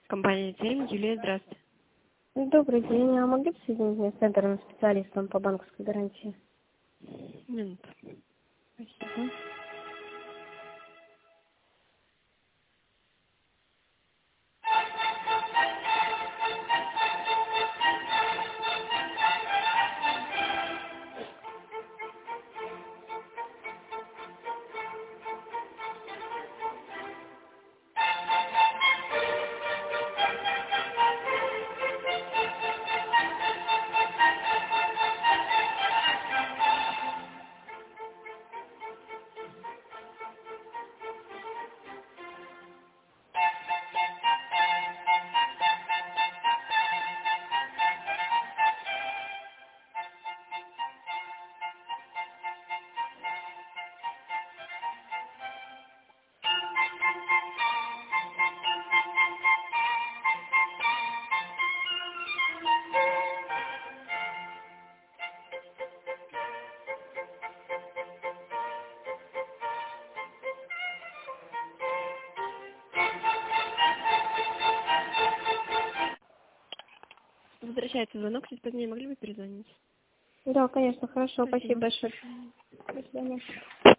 Компания «Тень», Юлия, здравствуйте. Добрый день. А могли бы соединить меня с центром специалистом по банковской гарантии? Минуту. Спасибо. Возвращается звонок, чуть позднее могли бы перезвонить? Да, конечно, хорошо. Спасибо Спасибо. большое. До свидания.